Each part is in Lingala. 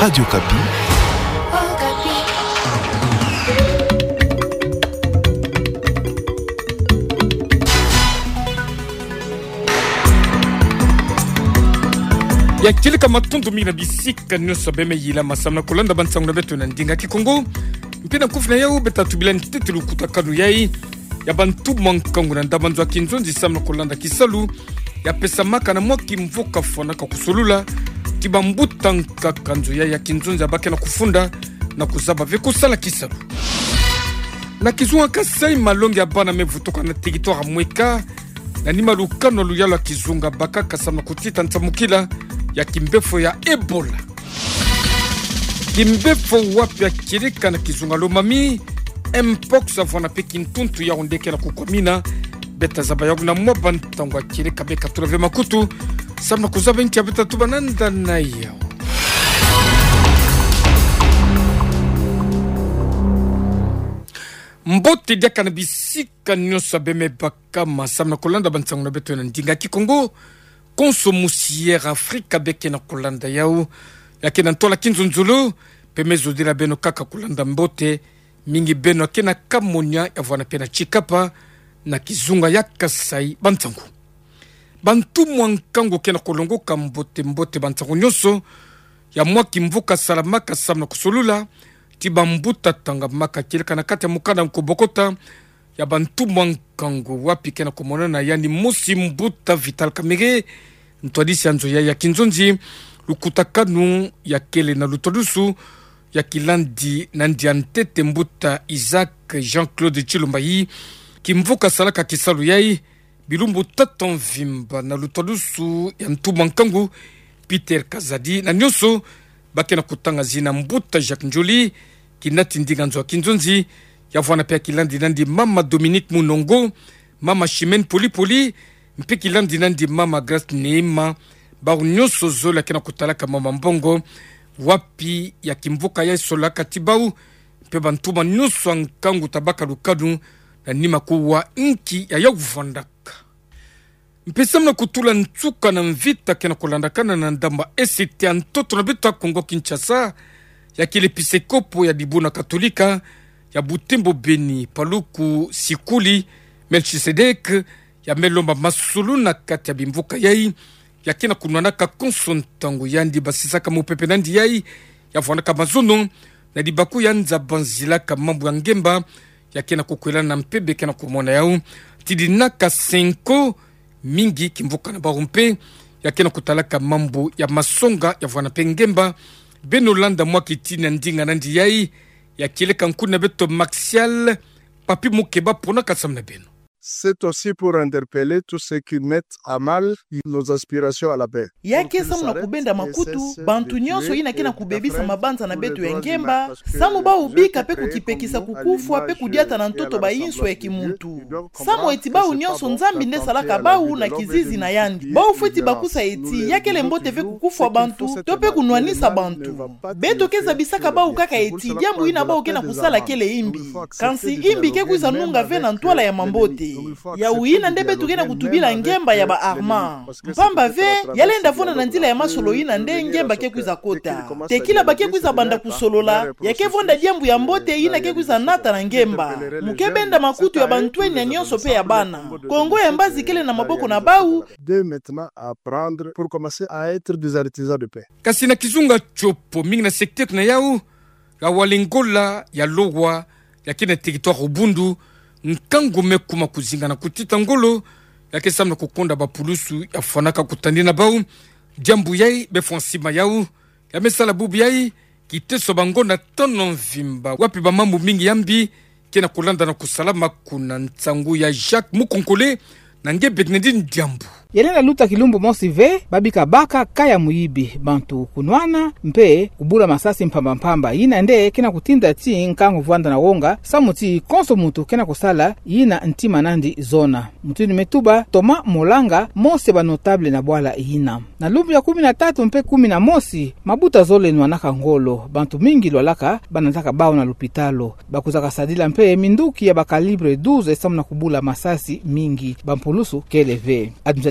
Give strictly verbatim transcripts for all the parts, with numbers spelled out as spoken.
Radio Kapi. Ya kilika matundu mina bisika nyoso beme yila masamna kulanda bansangu na betu na ndinga kikongo mpina kufna yau betatu bila ntitilu kutakanu yai ya bantu mwankangu na ndabanzu wa kinzonzi samna kulanda kisalu ya pesa maka na mwaki mvuka fona kakusulula kibambuta nkakanzu yai ya kinzonzi abake na kufunda na kuzaba vekusala kisalu na kizunga kasai malongi ya bana mevutoka na teritoire mweka na nima lukano luyalo ya kizunga baka kasamna kutita ntamukila ya kimbefo ya Ebola. Kimbefo wapi ya kirika na kizunga lomami, Mpox avona peki ntuntu ya ondeke na kukwamina, beta zaba ya guna mwa ntangu ya kirika beka turave makutu, samna kuzaba inti ya beta tubananda na yao. Mbote diaka na bisika nyosa beme bakama, samna kulanda bantangu na beto na ndinga kikongo, konsomusiere Afrika beke na kulanda yao yake na ntola kinzunzulu pemezo dila beno kaka kulanda mbote mingi beno yake na kamonya yavwana pena chikapa na kizunga ya kasai bantangu bantu mwankango kena kolongo ka mbote mbote bantangu nyoso ya mwaki mvuka salamaka samna kusolula tiba mbuta tanga maka kilika na kati ya mukana mkobokota ya bantu mwankango wapi kena kumona na yani musi mbuta Vital Kamerhe ntwadisi anzo ya ya kinzonzi lukutakanu ya kele na lutodusu ya kilandi na ndiantete mbuta Isaac Jean-Claude Chilumbayi kimvuka salaka kisalu yai bilumbu taton vimba na lutodusu ya ntu mwankangu Peter Kazadi na nyoso bake na kutanga zina mbuta Jacques Njoli kinati ndinga nzo ya kinzonzi ya vwana pia kilandi nandi mama Dominique Munongo mama Chimene Poli Poli mpeki landi nandi mama Grace Neema baru nyoso zola kena kutalaka mama Mbongo wapi ya kimvuka ya solaka tibau mpe bantuma nyoso ankangu tabaka lukadu na nima kuwa inki ya yauvandaka mpe samna kutula ntuka na mvita kena kulandakana na ndamba S T antoto na bita Kongo Kinshasa ya kile pisekopo ya dibuna katolika ya Butembo Beni Paluku Sikuli Melchisedek ya melomba masulu na kati ya bimvuka yai ya kena kunwanaka konsontangu yandi basisaka mupepe nandi yai ya vwanaka mazono na dibaku ya nza banzilaka mambu ya ngemba ya kena kukwela na mpebe kena kumona yau tidinaka senko mingi kimvuka na barumpe ya kena kutalaka mambu ya masonga ya vwana pengemba benolanda mwakiti na ndinga nandi yai ya kileka nkuna beto Maxial papi mukeba pona kasamna beno. C'est aussi pour interpeller tous ceux qui mettent à mal nos aspirations à la paix. Yake samu na kubenda makutu, bantu nyonso ina kena kubebisa mabanza na betu ya ngemba, samu ba ubika pe kukipekisa kukufwa pe kudiata na ntoto ba inso ya kimuntu. Samu eti ba unyonso nzambi nde salaka bau na kizizi na yandi. Ba ufueti bakusa eti, yake le mbote fe kukufwa bantu, to pe kunwanisa bantu. Beto keza bisaka ba ukaka eti, diambu ina ba ukena kusala kele imbi. Kansi imbi ke kuisa nunga ve na ntwala ya mambote. Ya uina ndebe tukena kutubila ngemba ya ba arma mpamba ve yalenda fona na ndila ya masolo ina nde ngemba ke kuiza kota tekila bake kuiza banda kusolola yake vonda diambu ya mbote ina ke kuiza nata na ngemba mukebenda makutu ya bantweni ya nyonso pe ya bana Kongo ya mbazi kele na maboko na bau de maintenant apprendre pour commencer à être des artisans de paix kasi na kizunga chopo mingi na secteur na yau ya walengola ya logwa ya kina territoire ubundu nkangu mekuma kuzinga na kutita ngolo yake samna kukonda bapulusu ya fanaka kutandina bau jambu yai befansima yau ya mesala bubu yai kiteso bango na tono vimba wapi ba mambu mingi yambi kena kulanda na kusalama kuna ntangu ya Jacques Mukonkole na nge Bernardine Diambu Yelena luta kilumbu mosi ve, babika baka kaya muibi, bantu kunwana, mpe, kubula masasi mpamba mpamba, yina nde kena kutinda ti nkangu vwanda na wonga, sa muti konso mutu kena kusala, yina ntima nandi zona. Mutu ni metuba, Toma Molanga, mose ba notable na bwala yina. Na lupu ya kumi na tatu mpe kumi na mosi, mabuta zole nwanaka ngolo, bantu mingi lwalaka, banataka bao na lupitalo. Bakuzaka sadila mpe, minduki ya bakalibre douze esamu na kubula masasi mingi, bampulusu keleve. Administrateur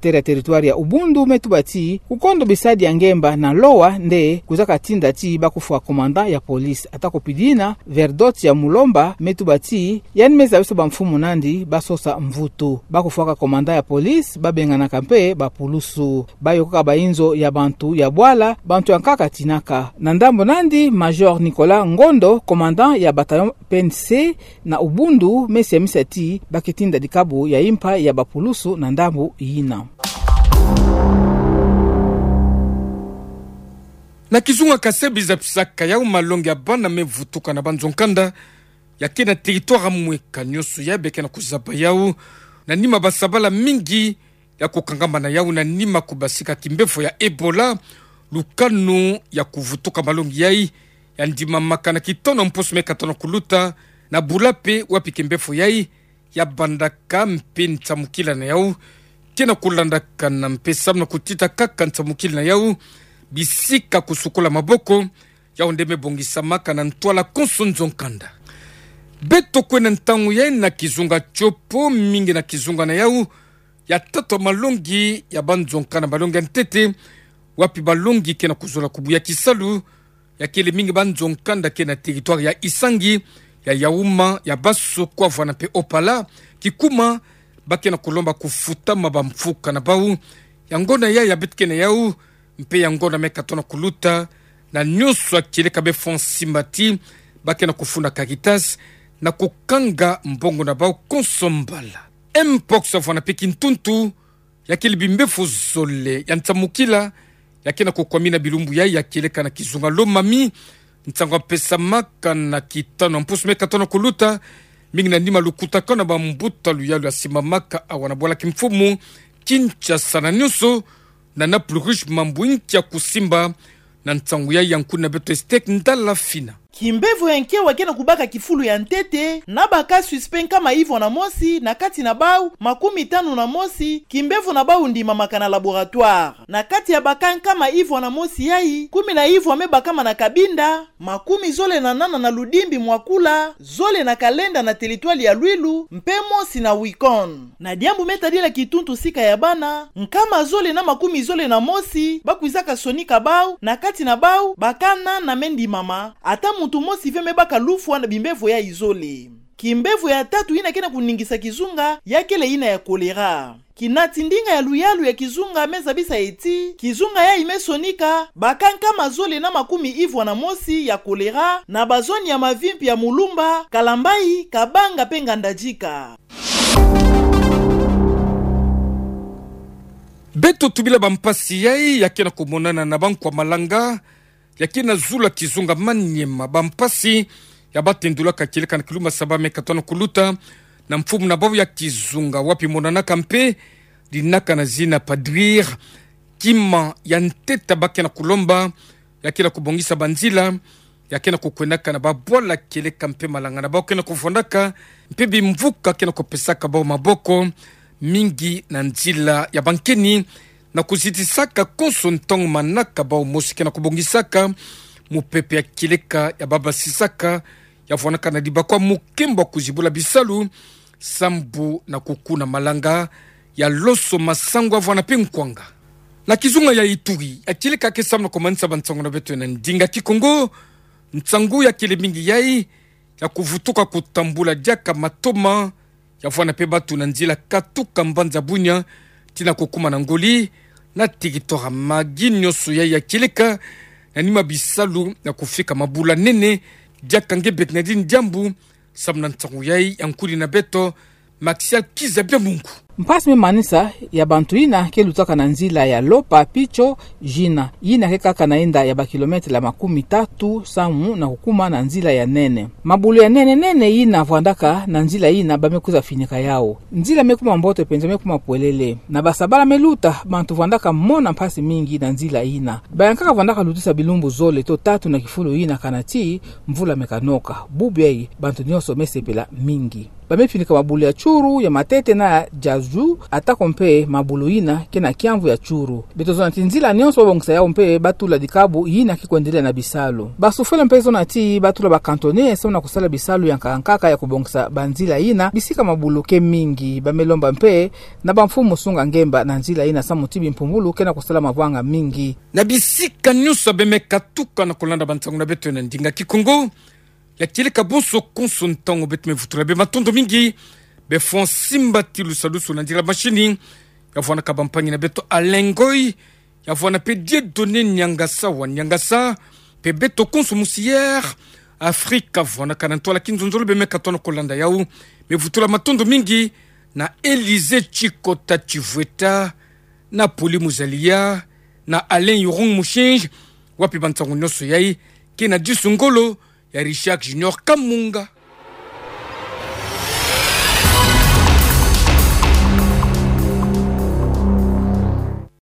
sekretari ya teritwari ya Ubundu metu bati kukondo bisadi ya ngemba na lowa nde kuzaka tinda ti bakufa komanda ya polisi atako pidina verdot ya mulomba metu bati yani meza biso bamfumu nandi basosa mvuto bakufa komanda ya polisi babengana kampe bapulusu bayoka bainzo ya bantu ya bwala bantu ya nkaka tinaka na ndambo nandi Major Nicolas Ngondo komanda ya bataillon P N C na Ubundu mesi ya misati baketinda dikabu ya impa ya bapulusu na ndambo yina. Na kizunga kasebi za pisaka ya umalongi ya bana mevutuka na banzonkanda ya kena territoire mweka nyosu ya beke na kuzaba yau na nima basabala mingi ya kukangamba na yau na nima kubasika kimbefo ya Ebola lukanu ya kuvutuka malongi yai ya ndima makana kitono mposu mekatono kuluta na bulape wapi kimbefo yai ya bandaka mpe ntamukila na yau kena kulandaka na mpesa na kutita kaka ntamukila na yau bisika kusukola maboko ya ondeme bongisa maka na ntwala konsonzonkanda beto kwena ntangu ya na kizunga chopo mingi na kizunga na yau ya tato malongi ya banzonkana balongi ya ntete wapi balongi kena kuzola kubuya kisalu ya kele mingi banzonkanda kena territoire ya Isangi ya Yauma ya baso kwa vwana pe opala kikuma bakena kulomba kufuta mabamfuka na bau ya ngona ya ya betkena yau mpe ya ngona mekatona kuluta na nyoso akileka be fonsimati bakena kufuna Caritas na kukanga mbongo na bau konsombala mpox vwana pe kintuntu ya kilibimbefu zole ya ntamukila ya kena kukwamina bilumbu ya ya kileka na kizunga lomami ntangwa pesa maka na kitano mpusu mekatona kuluta mingi na ndima lukuta kona ba mbuta luyalu ya sima maka awana bola kimfumu kincha sana nyuso na na plurish mambu incha kusimba na ntangu ya yankuna beto estek ndala fina. Kimbevu yanke wakena kubaka kifulu ya ntete na baka suspend kama hivyo na mosi na kati na bau makumi tano na mosi kimbevu na bau ndima makana laboratoire na kati ya baka kama hivyo na mosi yai kumi na hivyo ameba kama na kabinda makumi zole na nana na ludimbi mwakula zole na kalenda na teritwali ya Lwilu mpe mosi na wikon na diambu metadila kituntu sika ya bana nkama zole na makumi zole na mosi bakuizaka sonika bau na kati na bau bakana na mendi mama ata mutu mosi veme baka lufu wana bimbevu ya izole. Kimbevu ya tatu ina kena kuningisa kizunga ya kele ina ya kolera. Kinati ndinga ya luyalu ya kizunga meza bisa eti, kizunga ya imesonika, bakanka mazole na makumi ivu wana mosi ya kolera, na bazoni ya mavimpi ya mulumba, kalambai, kabanga penga ndajika. Beto tubila bampasi yai ya kena kumonana na banku wa malanga, ya kena zula kizunga manyema bampasi ya batendula kakileka na kiluma saba mekatona kuluta na mfumu na babu ya kizunga wapi monana kampe dinaka na zina padrir kima ya nteta bake na kulomba ya kena kubongisa banzila ya kena kukwenaka na babola kele kampe malanga na babu kena kufondaka mpe bimvuka kena kupesaka babu maboko mingi na nzila ya bankeni na kuzitisaka konso ntongo manaka babu mosi kena kubongisaka mupepe ya kileka ya baba sisaka ya vonaka na diba kwa mukembo kuzibula bisalu sambu na kukuna malanga ya loso masango avwana penkwanga na kizunga ya Ituri ya kileka ke samna komanisa bantango na beto na ndinga kikongo ntsangu ya kile mingi yai ya kuvutuka kutambula diaka matoma ya vwana pe batu na nzila katuka mbanza bunya tina kukuma na ngoli na teritora maginyo suya ya kileka na nima bisalu na kufika mabula nene diaka ngebek na din jambu samna ntsangu yai yankuli na beto Maxial Kizabia Mungu. Mpasi memanisa ya bantu ina ke lutaka na nzila ya Lopa Picho jina ina ke kaka naenda ya bakilometre la makumi tatu samu na hukuma na nzila ya nene mabulu ya nene nene ina vandaka na nzila ina bamekuza finika yao nzila mekuma mboto penza mekuma puelele na basabala meluta bantu vandaka mona mpasi mingi na nzila ina bayankaka vandaka lutisa bilumbu zole to tatu na kifulu ina kanati mvula mekanoka bubu yai bantu nyoso mesepela mingi bamefinika mabulu ya churu ya matete na jazu ju atako mpe mabulu ina kena kiamvu ya churu betozona tinzila nyonso babongisa yao mpe batula dikabu yina kikuendelea na bisalu basufele mpe zona ti batula bakantone sona kusala bisalu yankankaka ya kubongisa banzila ina bisika mabulu ke mingi bamelomba mpe na bamfumu sunga ngemba na nzila ina samutibi mpumulu kena kusala mavwanga mingi na bisika nyonso bemekatuka na kolanda bantsango na beto na ndinga kikongo ya kilika bonso konso ntango betu mevutula be matondo mingi be fon simba tilu salusu na ndira machini ya vwana kabampangi na beto alengoi ya vwana pe die donné nyangasa wa nyangasa pe beto konso musière Afrika vwana kanantola kinzonzolo be mekatona kolanda yau mevutula matondo mingi na Elize Chikota Chivweta na Poli Muzalia na Alain Yorong Mushinj wapi bantsango nyoso yai kena disungolo ya Richard Junior Kamunga.